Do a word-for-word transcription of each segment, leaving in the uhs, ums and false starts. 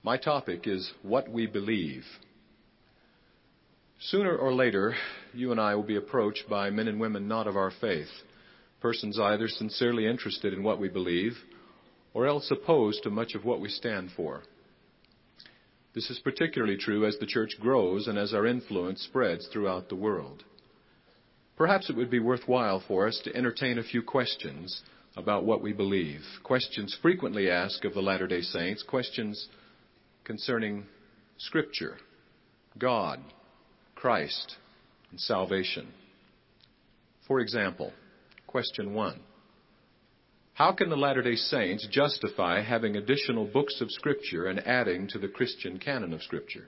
My topic is what we believe. Sooner or later, you and I will be approached by men and women not of our faith, persons either sincerely interested in what we believe or else opposed to much of what we stand for. This is particularly true as the church grows and as our influence spreads throughout the world. Perhaps it would be worthwhile for us to entertain a few questions about what we believe, questions frequently asked of the Latter-day Saints, questions concerning Scripture, God, Christ, and salvation. For example, question one. How can the Latter-day Saints justify having additional books of Scripture and adding to the Christian canon of Scripture?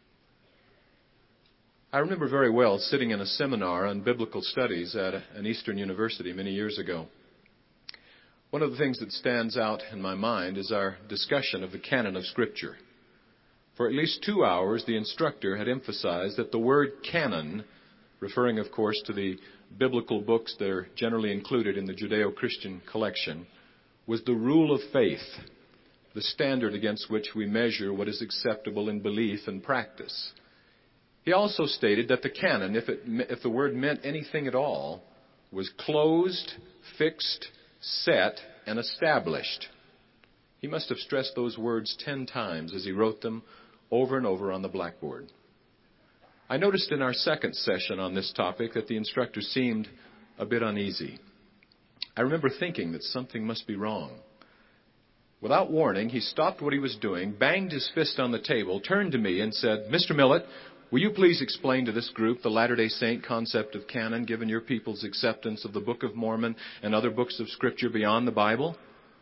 I remember very well sitting in a seminar on biblical studies at an Eastern university many years ago. One of the things that stands out in my mind is our discussion of the canon of Scripture. For at least two hours, the instructor had emphasized that the word canon, referring, of course, to the biblical books that are generally included in the Judeo-Christian collection, was the rule of faith, the standard against which we measure what is acceptable in belief and practice. He also stated that the canon, if, it, if the word meant anything at all, was closed, fixed, set, and established. He must have stressed those words ten times as he wrote them over and over on the blackboard. I noticed in our second session on this topic that the instructor seemed a bit uneasy. I remember thinking that something must be wrong. Without warning, he stopped what he was doing, banged his fist on the table, turned to me and said, "Mister Millett, will you please explain to this group the Latter-day Saint concept of canon, given your people's acceptance of the Book of Mormon and other books of Scripture beyond the Bible?"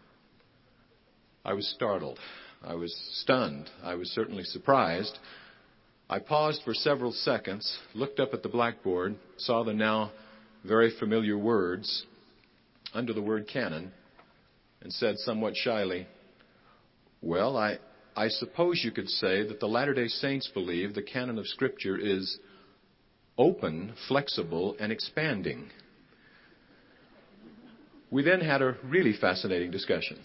I was startled. I was stunned. I was certainly surprised. I paused for several seconds, looked up at the blackboard, saw the now very familiar words under the word canon, and said somewhat shyly, "Well, I, I suppose you could say that the Latter-day Saints believe the canon of Scripture is open, flexible, and expanding." We then had a really fascinating discussion.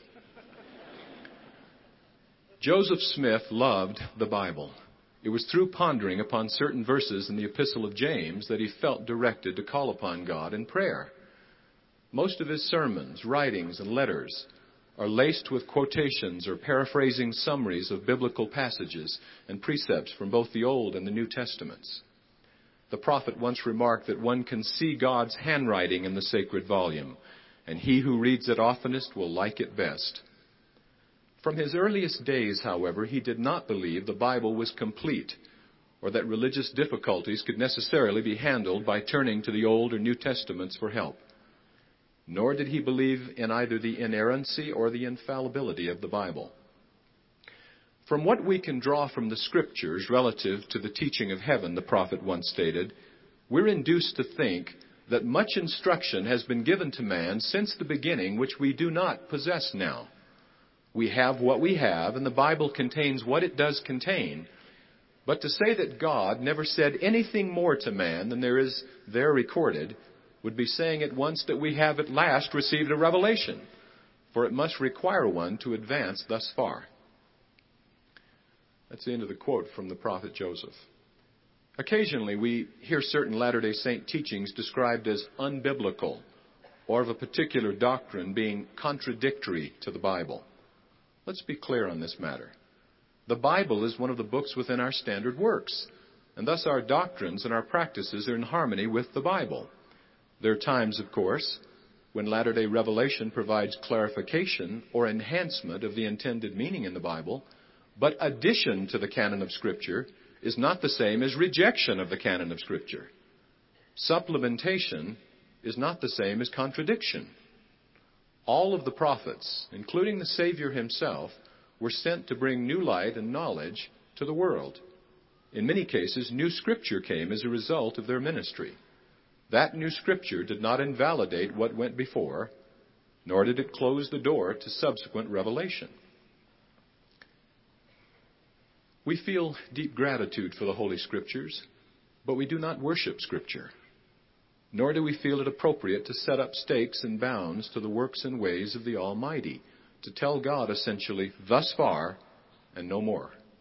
Joseph Smith loved the Bible. It was through pondering upon certain verses in the Epistle of James that he felt directed to call upon God in prayer. Most of his sermons, writings, and letters are laced with quotations or paraphrasing summaries of biblical passages and precepts from both the Old and the New Testaments. The prophet once remarked that one can see God's handwriting in the sacred volume, and he who reads it oftenest will like it best. From his earliest days, however, he did not believe the Bible was complete or that religious difficulties could necessarily be handled by turning to the Old or New Testaments for help. Nor did he believe in either the inerrancy or the infallibility of the Bible. From what we can draw from the Scriptures relative to the teaching of heaven, the prophet once stated, we're induced to think that much instruction has been given to man since the beginning which we do not possess now. We have what we have, and the Bible contains what it does contain. But to say that God never said anything more to man than there is there recorded would be saying at once that we have at last received a revelation, for it must require one to advance thus far. That's the end of the quote from the prophet Joseph. Occasionally we hear certain Latter-day Saint teachings described as unbiblical, or of a particular doctrine being contradictory to the Bible. Let's be clear on this matter. The Bible is one of the books within our standard works, and thus our doctrines and our practices are in harmony with the Bible. There are times, of course, when Latter-day Revelation provides clarification or enhancement of the intended meaning in the Bible, but addition to the canon of Scripture is not the same as rejection of the canon of Scripture. Supplementation is not the same as contradiction. All of the prophets, including the Savior himself, were sent to bring new light and knowledge to the world. In many cases, new Scripture came as a result of their ministry. That new Scripture did not invalidate what went before, nor did it close the door to subsequent revelation. We feel deep gratitude for the Holy Scriptures, but we do not worship Scripture. Nor do we feel it appropriate to set up stakes and bounds to the works and ways of the Almighty, to tell God essentially, thus far and no more.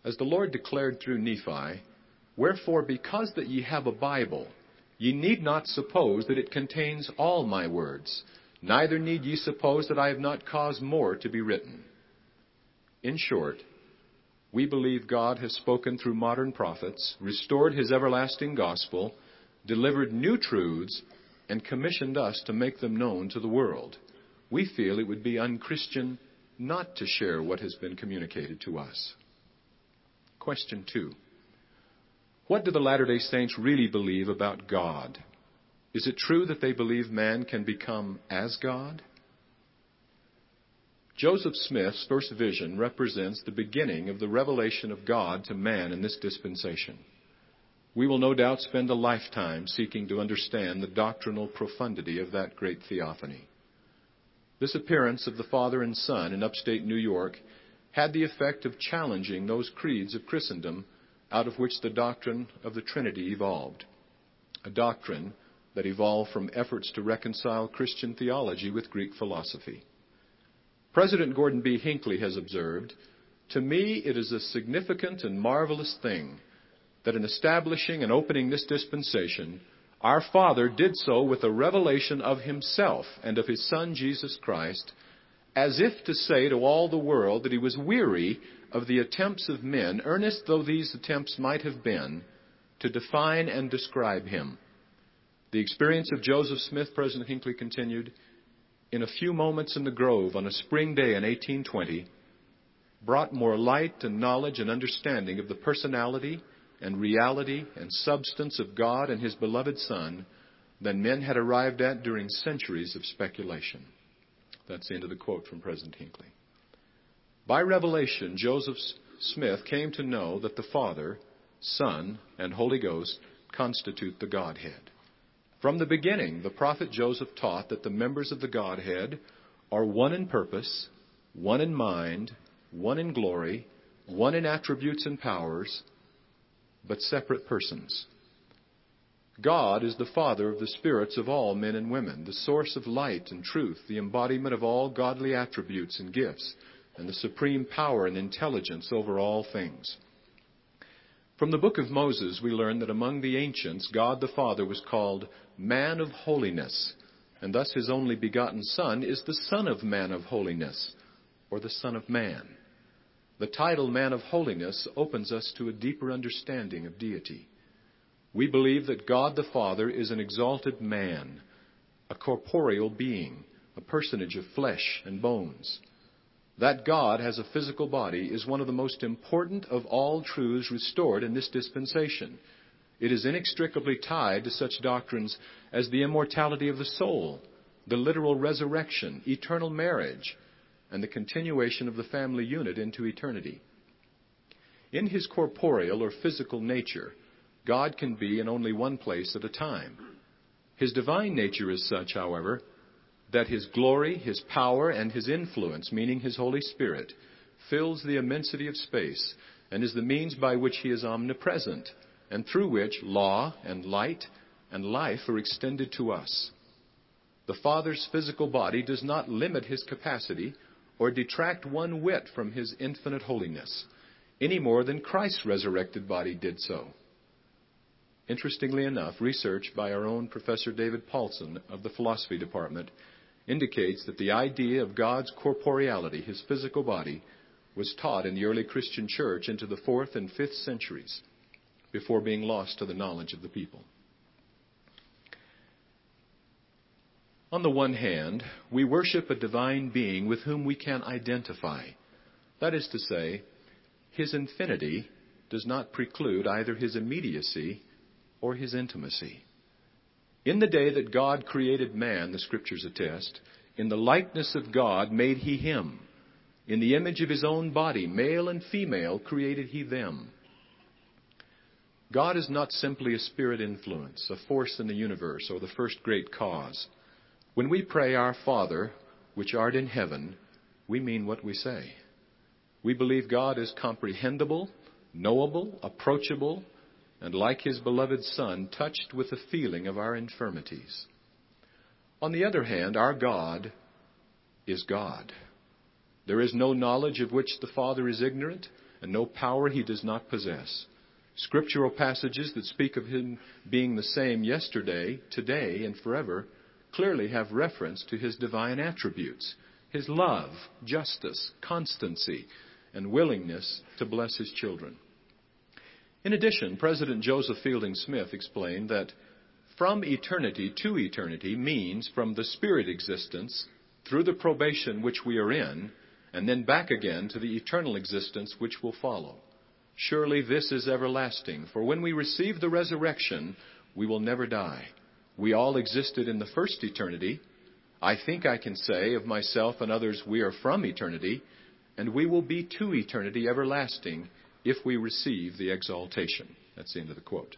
As the Lord declared through Nephi, "Wherefore, because that ye have a Bible, ye need not suppose that it contains all my words, neither need ye suppose that I have not caused more to be written." In short, we believe God has spoken through modern prophets, restored his everlasting gospel, delivered new truths, and commissioned us to make them known to the world. We feel it would be unchristian not to share what has been communicated to us. Question two. What do the Latter-day Saints really believe about God? Is it true that they believe man can become as God? Joseph Smith's first vision represents the beginning of the revelation of God to man in this dispensation. We will no doubt spend a lifetime seeking to understand the doctrinal profundity of that great theophany. This appearance of the Father and Son in upstate New York had the effect of challenging those creeds of Christendom out of which the doctrine of the Trinity evolved, a doctrine that evolved from efforts to reconcile Christian theology with Greek philosophy. President Gordon B. Hinckley has observed, "To me it is a significant and marvelous thing that in establishing and opening this dispensation, our Father did so with a revelation of himself and of his Son Jesus Christ, as if to say to all the world that he was weary of the attempts of men, earnest though these attempts might have been, to define and describe him." The experience of Joseph Smith, President Hinckley continued, in a few moments in the Grove on a spring day in eighteen twenty, brought more light and knowledge and understanding of the personality and reality and substance of God and his beloved Son than men had arrived at during centuries of speculation. That's the end of the quote from President Hinckley. By revelation, Joseph Smith came to know that the Father, Son, and Holy Ghost constitute the Godhead. From the beginning, the prophet Joseph taught that the members of the Godhead are one in purpose, one in mind, one in glory, one in attributes and powers, but separate persons. God is the Father of the spirits of all men and women, the source of light and truth, the embodiment of all godly attributes and gifts, and the supreme power and intelligence over all things. From the book of Moses, we learn that among the ancients, God the Father was called Man of Holiness, and thus his only begotten Son is the Son of Man of Holiness, or the Son of Man. The title Man of Holiness opens us to a deeper understanding of deity. We believe that God the Father is an exalted man, a corporeal being, a personage of flesh and bones. That God has a physical body is one of the most important of all truths restored in this dispensation. It is inextricably tied to such doctrines as the immortality of the soul, the literal resurrection, eternal marriage, and the continuation of the family unit into eternity. In his corporeal or physical nature, God can be in only one place at a time. His divine nature is such, however, that his glory, his power, and his influence, meaning his Holy Spirit, fills the immensity of space and is the means by which he is omnipresent and through which law and light and life are extended to us. The Father's physical body does not limit his capacity or detract one whit from his infinite holiness, any more than Christ's resurrected body did so. Interestingly enough, research by our own Professor David Paulson of the Philosophy Department indicates that the idea of God's corporeality, his physical body, was taught in the early Christian church into the fourth and fifth centuries before being lost to the knowledge of the people. On the one hand, we worship a divine being with whom we can identify. That is to say, his infinity does not preclude either his immediacy or his intimacy. In the day that God created man, the Scriptures attest, in the likeness of God made he him. In the image of his own body, male and female, created he them. God is not simply a spirit influence, a force in the universe, or the first great cause. When we pray, Our Father, which art in heaven, we mean what we say. We believe God is comprehensible, knowable, approachable, and like his beloved Son, touched with the feeling of our infirmities. On the other hand, our God is God. There is no knowledge of which the Father is ignorant, and no power he does not possess. Scriptural passages that speak of him being the same yesterday, today, and forever clearly have reference to his divine attributes, his love, justice, constancy, and willingness to bless his children. In addition, President Joseph Fielding Smith explained that from eternity to eternity means from the spirit existence through the probation which we are in, and then back again to the eternal existence which will follow. Surely this is everlasting, for when we receive the resurrection, we will never die. We all existed in the first eternity. I think I can say of myself and others, we are from eternity, and we will be to eternity everlasting if we receive the exaltation. That's the end of the quote.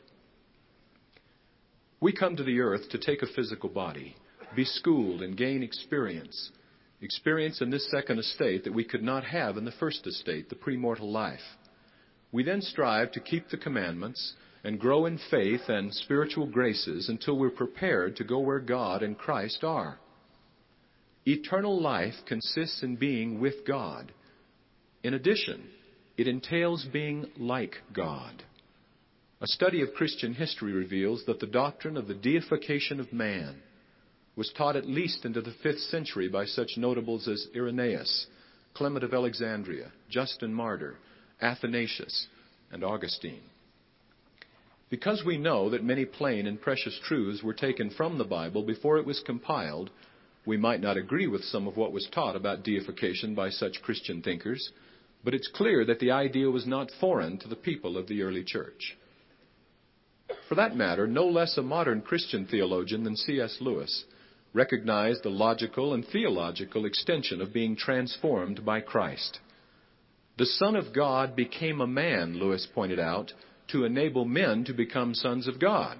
We come to the earth to take a physical body, be schooled and gain experience. Experience in this second estate that we could not have in the first estate, the premortal life. We then strive to keep the commandments and grow in faith and spiritual graces until we're prepared to go where God and Christ are. Eternal life consists in being with God. In addition, it entails being like God. A study of Christian history reveals that the doctrine of the deification of man was taught at least into the fifth century by such notables as Irenaeus, Clement of Alexandria, Justin Martyr, Athanasius, and Augustine. Because we know that many plain and precious truths were taken from the Bible before it was compiled, we might not agree with some of what was taught about deification by such Christian thinkers, but it's clear that the idea was not foreign to the people of the early church. For that matter, no less a modern Christian theologian than C S Lewis recognized the logical and theological extension of being transformed by Christ. The Son of God became a man, Lewis pointed out, to enable men to become sons of God.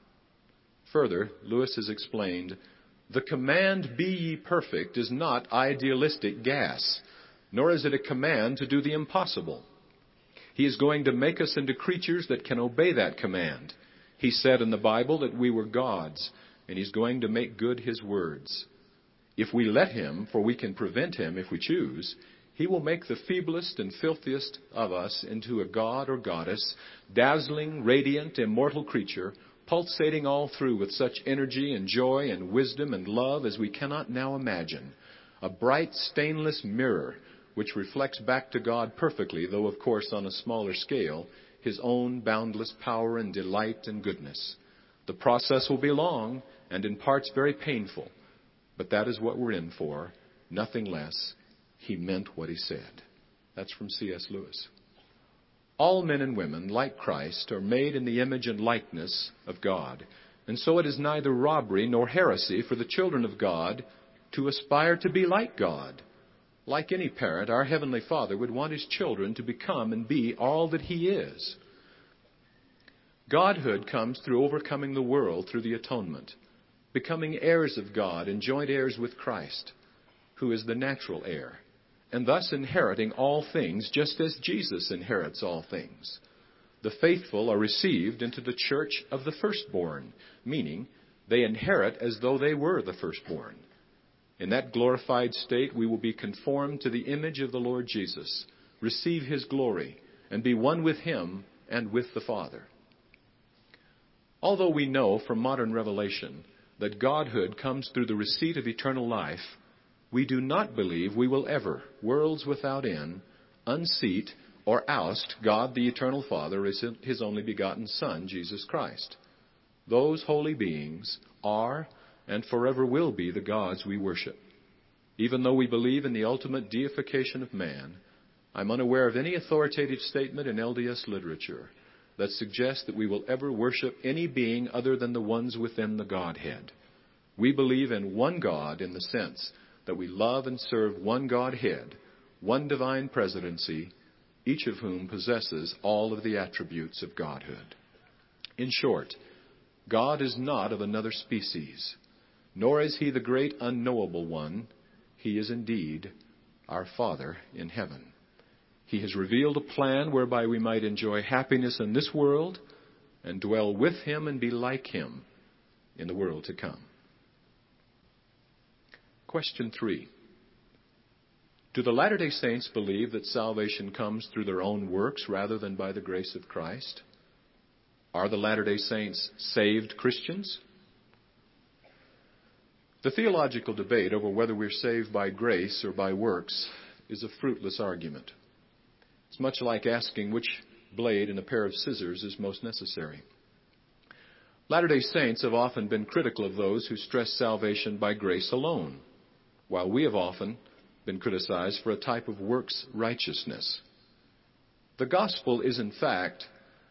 Further, Lewis has explained, the command, be ye perfect, is not idealistic gas, nor is it a command to do the impossible. He is going to make us into creatures that can obey that command. He said in the Bible that we were gods, and He's going to make good His words. If we let Him, for we can prevent Him if we choose, He will make the feeblest and filthiest of us into a god or goddess, dazzling, radiant, immortal creature, pulsating all through with such energy and joy and wisdom and love as we cannot now imagine. A bright, stainless mirror which reflects back to God perfectly, though of course on a smaller scale, His own boundless power and delight and goodness. The process will be long and in parts very painful, but that is what we're in for, nothing less. He meant what He said. That's from C S Lewis. All men and women, like Christ, are made in the image and likeness of God. And so it is neither robbery nor heresy for the children of God to aspire to be like God. Like any parent, our Heavenly Father would want His children to become and be all that He is. Godhood comes through overcoming the world through the atonement, becoming heirs of God and joint heirs with Christ, who is the natural heir, and thus inheriting all things just as Jesus inherits all things. The faithful are received into the church of the firstborn, meaning they inherit as though they were the firstborn. In that glorified state, we will be conformed to the image of the Lord Jesus, receive His glory, and be one with Him and with the Father. Although we know from modern revelation that Godhood comes through the receipt of eternal life, we do not believe we will ever, worlds without end, unseat or oust God the Eternal Father as His only begotten Son, Jesus Christ. Those holy beings are and forever will be the gods we worship. Even though we believe in the ultimate deification of man, I'm unaware of any authoritative statement in L D S literature that suggests that we will ever worship any being other than the ones within the Godhead. We believe in one God in the sense that we love and serve one Godhead, one divine presidency, each of whom possesses all of the attributes of Godhood. In short, God is not of another species, nor is He the great unknowable one. He is indeed our Father in heaven. He has revealed a plan whereby we might enjoy happiness in this world and dwell with Him and be like Him in the world to come. Question three. Do the Latter-day Saints believe that salvation comes through their own works rather than by the grace of Christ? Are the Latter-day Saints saved Christians? The theological debate over whether we're saved by grace or by works is a fruitless argument. It's much like asking which blade in a pair of scissors is most necessary. Latter-day Saints have often been critical of those who stress salvation by grace alone, while we have often been criticized for a type of works righteousness. The gospel is, in fact,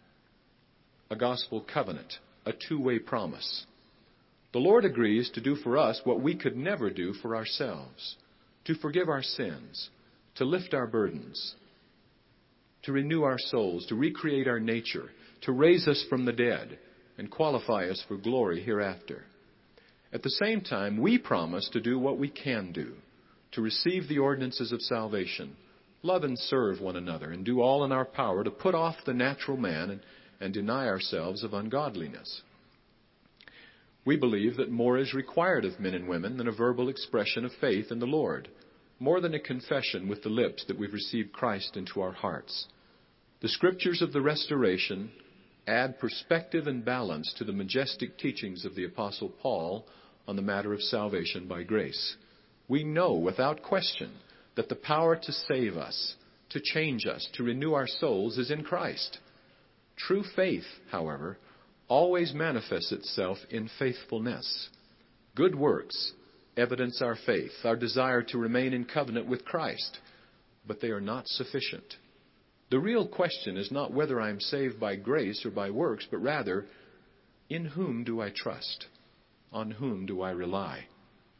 a gospel covenant, a two-way promise. The Lord agrees to do for us what we could never do for ourselves, to forgive our sins, to lift our burdens, to renew our souls, to recreate our nature, to raise us from the dead, and qualify us for glory hereafter. At the same time, we promise to do what we can do, to receive the ordinances of salvation, love and serve one another, and do all in our power to put off the natural man and, and deny ourselves of ungodliness. We believe that more is required of men and women than a verbal expression of faith in the Lord, more than a confession with the lips that we've received Christ into our hearts. The scriptures of the Restoration add perspective and balance to the majestic teachings of the Apostle Paul on the matter of salvation by grace. We know without question that the power to save us, to change us, to renew our souls is in Christ. True faith, however, always manifests itself in faithfulness. Good works evidence our faith, our desire to remain in covenant with Christ, but they are not sufficient. The real question is not whether I am saved by grace or by works, but rather, in whom do I trust? On whom do I rely?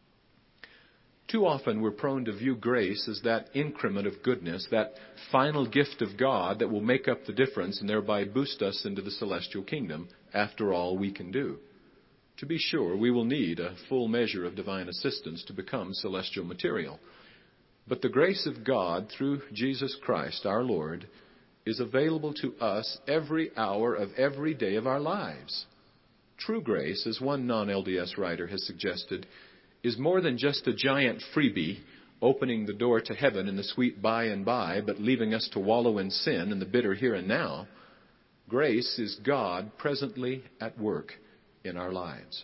Too often we're prone to view grace as that increment of goodness, that final gift of God that will make up the difference and thereby boost us into the celestial kingdom, after all we can do. To be sure, we will need a full measure of divine assistance to become celestial material. But the grace of God through Jesus Christ our Lord is available to us every hour of every day of our lives. True grace, as one non-L D S writer has suggested, is more than just a giant freebie opening the door to heaven in the sweet by and by, but leaving us to wallow in sin in the bitter here and now. Grace is God presently at work in our lives.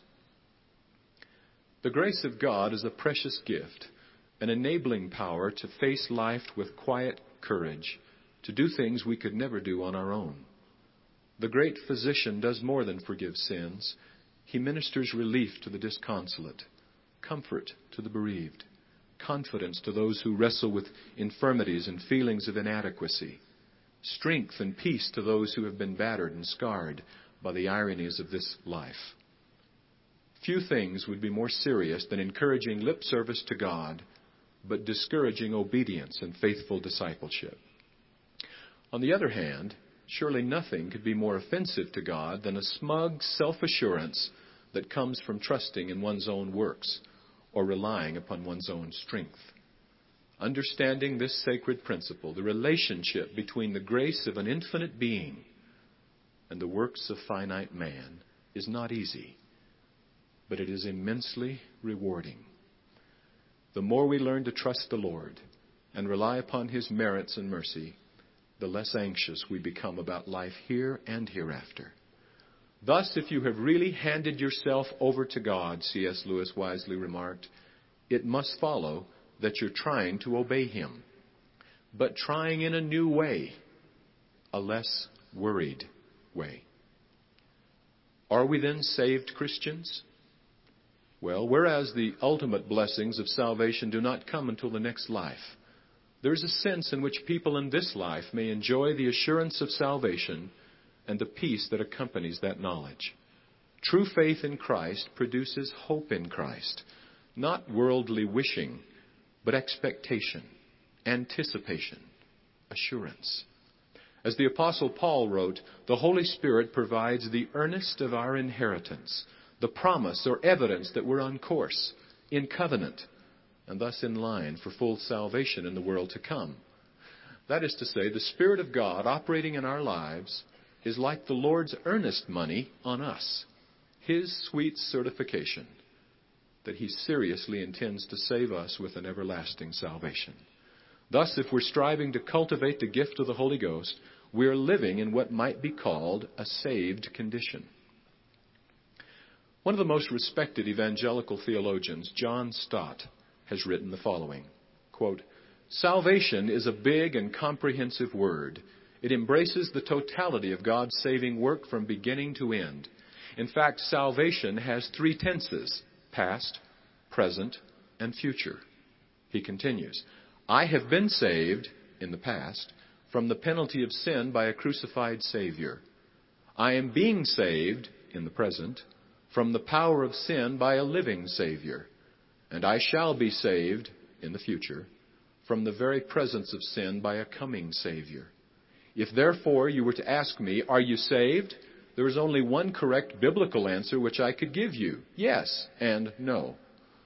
The grace of God is a precious gift, an enabling power to face life with quiet courage, to do things we could never do on our own. The great physician does more than forgive sins. He ministers relief to the disconsolate, comfort to the bereaved, confidence to those who wrestle with infirmities and feelings of inadequacy, strength and peace to those who have been battered and scarred by the ironies of this life. Few things would be more serious than encouraging lip service to God, but discouraging obedience and faithful discipleship. On the other hand, surely nothing could be more offensive to God than a smug self-assurance that comes from trusting in one's own works or relying upon one's own strength. Understanding this sacred principle, the relationship between the grace of an infinite being and the works of finite man, is not easy, but it is immensely rewarding. The more we learn to trust the Lord and rely upon His merits and mercy, the less anxious we become about life here and hereafter. Thus, if you have really handed yourself over to God, C S Lewis wisely remarked, it must follow that you're trying to obey Him, but trying in a new way, a less worried way. Are we then saved Christians? Well, whereas the ultimate blessings of salvation do not come until the next life, there is a sense in which people in this life may enjoy the assurance of salvation and the peace that accompanies that knowledge. True faith in Christ produces hope in Christ, not worldly wishing, but expectation, anticipation, assurance. As the Apostle Paul wrote, the Holy Spirit provides the earnest of our inheritance, the promise or evidence that we're on course, in covenant, and thus in line for full salvation in the world to come. That is to say, the Spirit of God operating in our lives is like the Lord's earnest money on us, His sweet certification that He seriously intends to save us with an everlasting salvation. Thus, if we're striving to cultivate the gift of the Holy Ghost, we're living in what might be called a saved condition. One of the most respected evangelical theologians, John Stott, has written the following, quote, "Salvation is a big and comprehensive word. It embraces the totality of God's saving work from beginning to end. In fact, salvation has three tenses, past, present, and future." He continues, "I have been saved, in the past, from the penalty of sin by a crucified Savior. I am being saved, in the present, from the power of sin by a living Savior. And I shall be saved, in the future, from the very presence of sin by a coming Savior. If therefore you were to ask me, are you saved? There is only one correct biblical answer which I could give you, yes and no.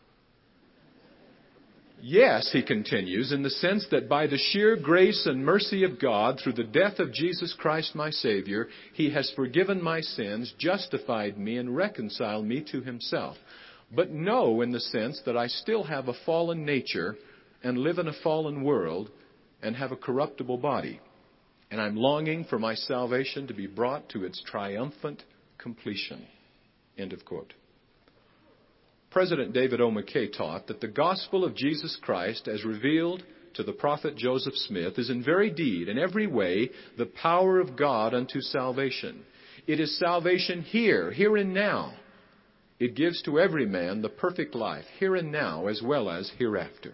Yes," he continues, "in the sense that by the sheer grace and mercy of God, through the death of Jesus Christ my Savior, He has forgiven my sins, justified me, and reconciled me to Himself. But no, in the sense that I still have a fallen nature and live in a fallen world and have a corruptible body. And I'm longing for my salvation to be brought to its triumphant completion." End of quote. President David O. McKay taught that the gospel of Jesus Christ, as revealed to the prophet Joseph Smith, is in very deed, in every way, the power of God unto salvation. It is salvation here, here and now. It gives to every man the perfect life, here and now, as well as hereafter.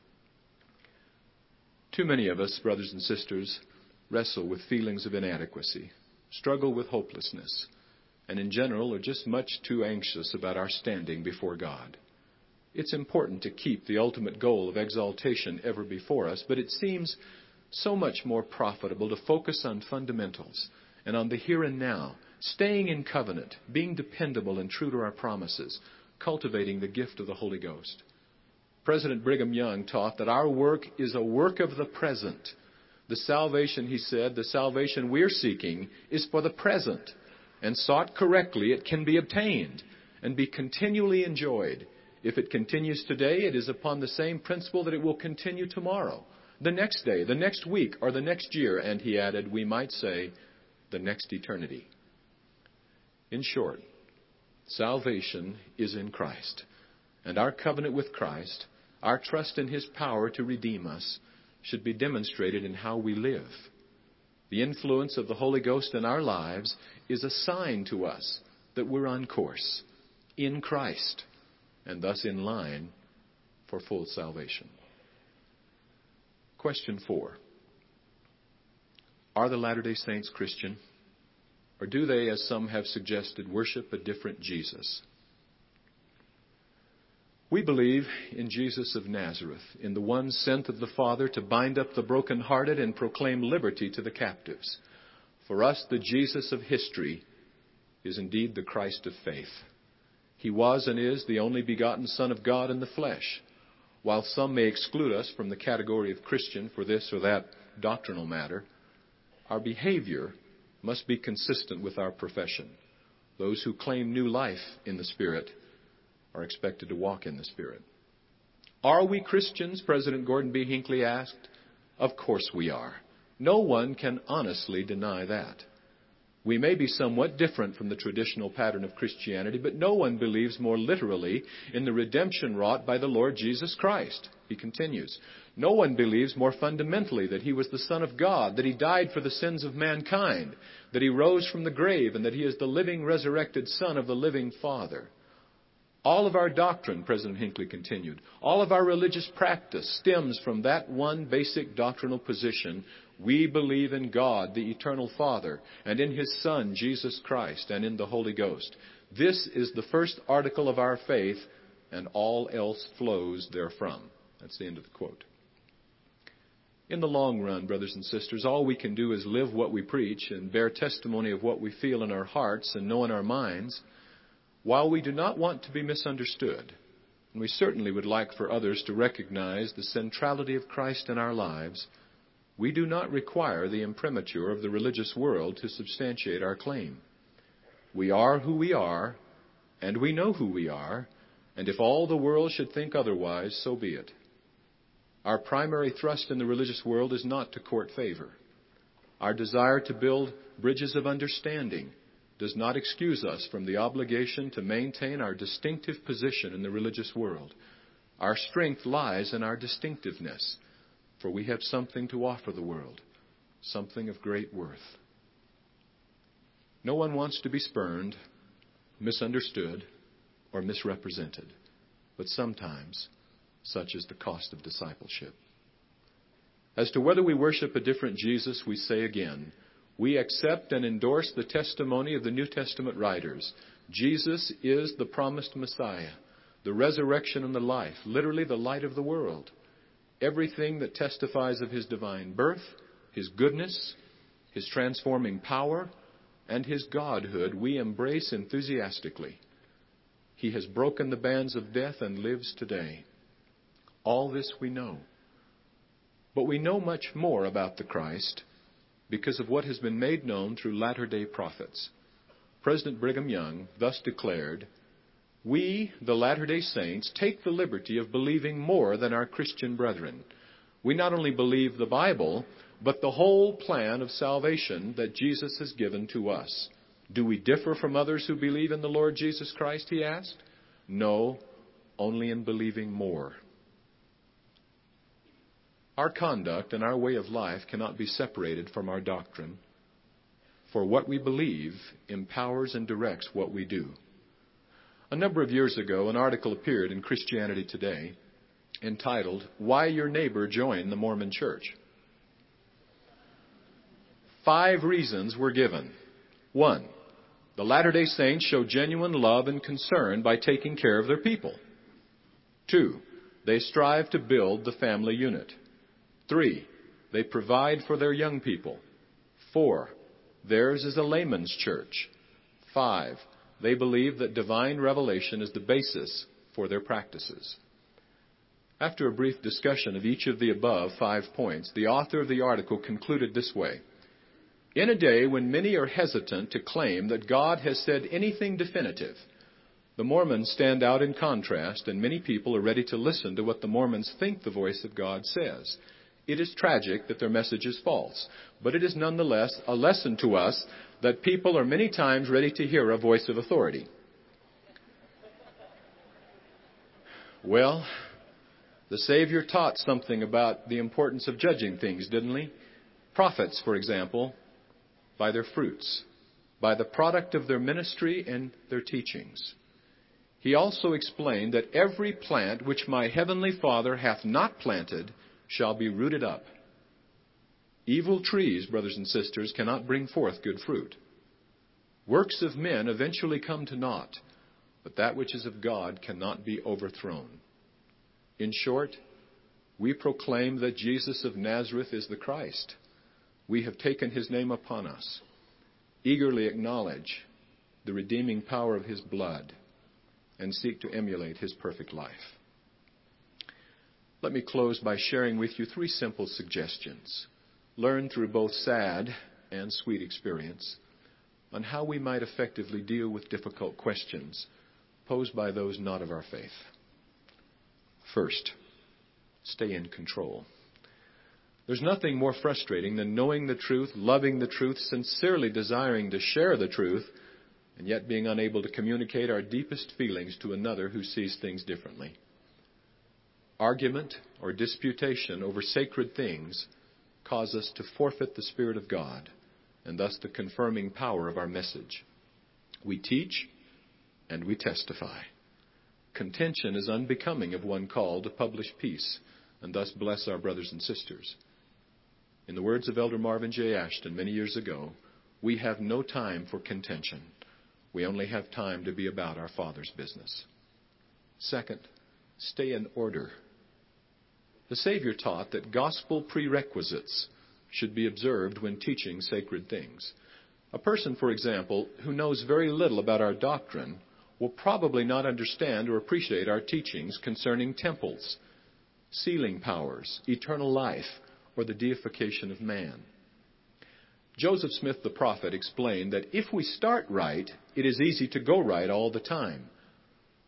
Too many of us, brothers and sisters, wrestle with feelings of inadequacy, struggle with hopelessness, and in general are just much too anxious about our standing before God. It's important to keep the ultimate goal of exaltation ever before us, but it seems so much more profitable to focus on fundamentals and on the here and now, staying in covenant, being dependable and true to our promises, cultivating the gift of the Holy Ghost. President Brigham Young taught that our work is a work of the present. The salvation, he said, the salvation we're seeking is for the present. And sought correctly, it can be obtained and be continually enjoyed. If it continues today, it is upon the same principle that it will continue tomorrow, the next day, the next week, or the next year, and he added, we might say, the next eternity. In short, salvation is in Christ, and our covenant with Christ, our trust in His power to redeem us, should be demonstrated in how we live. The influence of the Holy Ghost in our lives is a sign to us that we're on course, in Christ, and thus in line for full salvation. Question four. Are the Latter-day Saints Christian? Or do they, as some have suggested, worship a different Jesus? We believe in Jesus of Nazareth, in the one sent of the Father to bind up the brokenhearted and proclaim liberty to the captives. For us, the Jesus of history is indeed the Christ of faith. He was and is the only begotten Son of God in the flesh. While some may exclude us from the category of Christian for this or that doctrinal matter, our behavior must be consistent with our profession. Those who claim new life in the Spirit are expected to walk in the Spirit. Are we Christians? President Gordon B. Hinckley asked. Of course we are. No one can honestly deny that. We may be somewhat different from the traditional pattern of Christianity, but no one believes more literally in the redemption wrought by the Lord Jesus Christ. He continues, no one believes more fundamentally that He was the Son of God, that He died for the sins of mankind, that He rose from the grave, and that He is the living, resurrected Son of the living Father. All of our doctrine, President Hinckley continued, all of our religious practice stems from that one basic doctrinal position. We believe in God, the eternal Father, and in His Son, Jesus Christ, and in the Holy Ghost. This is the first article of our faith, and all else flows therefrom. That's the end of the quote. In the long run, brothers and sisters, all we can do is live what we preach and bear testimony of what we feel in our hearts and know in our minds. While we do not want to be misunderstood, and we certainly would like for others to recognize the centrality of Christ in our lives, we do not require the imprimatur of the religious world to substantiate our claim. We are who we are, and we know who we are, and if all the world should think otherwise, so be it. Our primary thrust in the religious world is not to court favor. Our desire to build bridges of understanding does not excuse us from the obligation to maintain our distinctive position in the religious world. Our strength lies in our distinctiveness, for we have something to offer the world, something of great worth. No one wants to be spurned, misunderstood, or misrepresented, but sometimes such is the cost of discipleship. As to whether we worship a different Jesus, we say again, we accept and endorse the testimony of the New Testament writers. Jesus is the promised Messiah, the resurrection and the life, literally the light of the world. Everything that testifies of His divine birth, His goodness, His transforming power, and His Godhood we embrace enthusiastically. He has broken the bands of death and lives today. All this we know. But we know much more about the Christ because of what has been made known through latter-day prophets. President Brigham Young thus declared, "We, the Latter-day Saints, take the liberty of believing more than our Christian brethren. We not only believe the Bible, but the whole plan of salvation that Jesus has given to us. Do we differ from others who believe in the Lord Jesus Christ?" he asked. "No, only in believing more." Our conduct and our way of life cannot be separated from our doctrine, for what we believe empowers and directs what we do. A number of years ago, an article appeared in Christianity Today entitled, "Why Your Neighbor Joined the Mormon Church." Five reasons were given. One, the Latter-day Saints show genuine love and concern by taking care of their people. Two, they strive to build the family unit. Three, they provide for their young people. Four, theirs is a layman's church. Five, they believe that divine revelation is the basis for their practices. After a brief discussion of each of the above five points, the author of the article concluded this way: in a day when many are hesitant to claim that God has said anything definitive, the Mormons stand out in contrast, and many people are ready to listen to what the Mormons think the voice of God says. It is tragic that their message is false, but it is nonetheless a lesson to us that people are many times ready to hear a voice of authority. Well, the Savior taught something about the importance of judging things, didn't he? Prophets, for example, by their fruits, by the product of their ministry and their teachings. He also explained that every plant which my heavenly Father hath not planted shall be rooted up. Evil trees, brothers and sisters, cannot bring forth good fruit. Works of men eventually come to naught, but that which is of God cannot be overthrown. In short, we proclaim that Jesus of Nazareth is the Christ. We have taken His name upon us, eagerly acknowledge the redeeming power of His blood, and seek to emulate His perfect life. Let me close by sharing with you three simple suggestions, learned through both sad and sweet experience, on how we might effectively deal with difficult questions posed by those not of our faith. First, stay in control. There's nothing more frustrating than knowing the truth, loving the truth, sincerely desiring to share the truth, and yet being unable to communicate our deepest feelings to another who sees things differently. Argument or disputation over sacred things cause us to forfeit the Spirit of God and thus the confirming power of our message. We teach and we testify. Contention is unbecoming of one called to publish peace and thus bless our brothers and sisters. In the words of Elder Marvin J. Ashton many years ago, we have no time for contention. We only have time to be about our Father's business. Second, stay in order. The Savior taught that gospel prerequisites should be observed when teaching sacred things. A person, for example, who knows very little about our doctrine will probably not understand or appreciate our teachings concerning temples, sealing powers, eternal life, or the deification of man. Joseph Smith the prophet explained that if we start right, it is easy to go right all the time.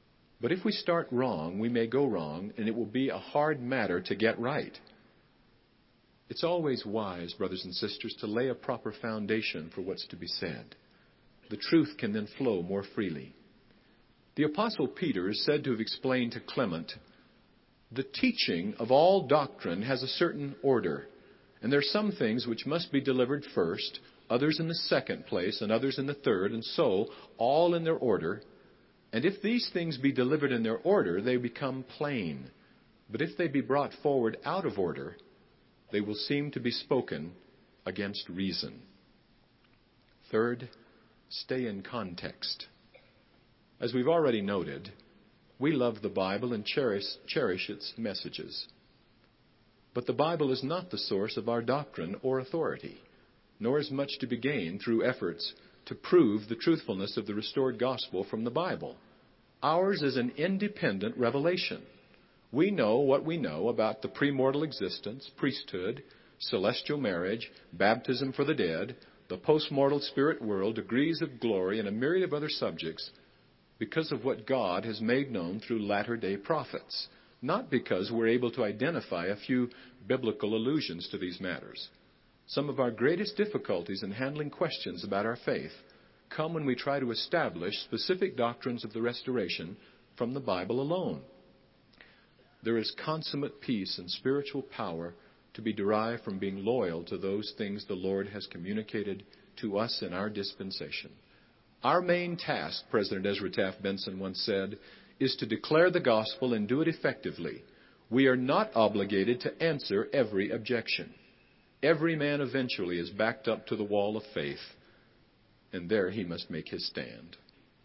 But if we start wrong, we may go wrong, and it will be a hard matter to get right. It's always wise, brothers and sisters, to lay a proper foundation for what's to be said. The truth can then flow more freely. The Apostle Peter is said to have explained to Clement, the teaching of all doctrine has a certain order, and there are some things which must be delivered first, others in the second place, and others in the third, and so, all in their order. And if these things be delivered in their order, they become plain. But if they be brought forward out of order, they will seem to be spoken against reason. Third, stay in context. As we've already noted, we love the Bible and cherish, cherish its messages. But the Bible is not the source of our doctrine or authority, nor is much to be gained through efforts to prove the truthfulness of the restored gospel from the Bible. Ours is an independent revelation. We know what we know about the premortal existence, priesthood, celestial marriage, baptism for the dead, the postmortal spirit world, degrees of glory, and a myriad of other subjects because of what God has made known through latter-day prophets, not because we're able to identify a few biblical allusions to these matters. Some of our greatest difficulties in handling questions about our faith come when we try to establish specific doctrines of the restoration from the Bible alone. There is consummate peace and spiritual power to be derived from being loyal to those things the Lord has communicated to us in our dispensation. Our main task, President Ezra Taft Benson once said, is to declare the gospel and do it effectively. We are not obligated to answer every objection. Every man eventually is backed up to the wall of faith, and there he must make his stand.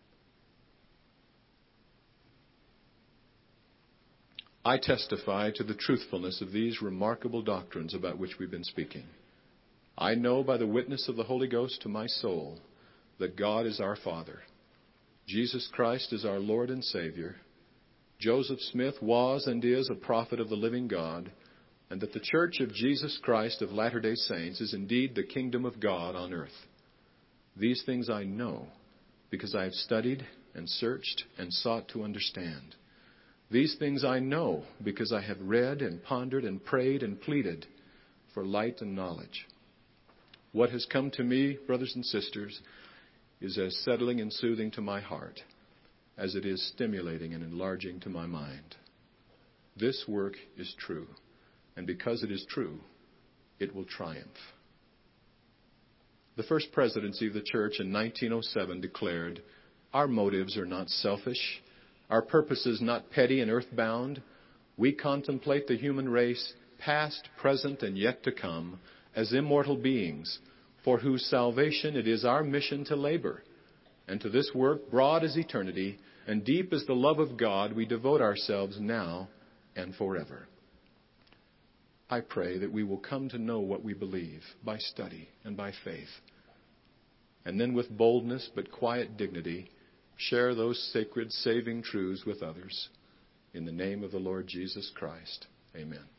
I testify to the truthfulness of these remarkable doctrines about which we've been speaking. I know by the witness of the Holy Ghost to my soul that God is our Father. Jesus Christ is our Lord and Savior. Joseph Smith was and is a prophet of the living God, and that the Church of Jesus Christ of Latter-day Saints is indeed the kingdom of God on earth. These things I know because I have studied and searched and sought to understand. These things I know because I have read and pondered and prayed and pleaded for light and knowledge. What has come to me, brothers and sisters, is as settling and soothing to my heart as it is stimulating and enlarging to my mind. This work is true, and because it is true, it will triumph. The first presidency of the church in nineteen oh seven declared, "Our motives are not selfish, our purposes not petty and earthbound. We contemplate the human race, past, present, and yet to come, as immortal beings, for whose salvation it is our mission to labor. And to this work, broad as eternity and deep as the love of God, we devote ourselves now and forever." I pray that we will come to know what we believe by study and by faith, and then with boldness but quiet dignity, share those sacred saving truths with others. In the name of the Lord Jesus Christ, amen.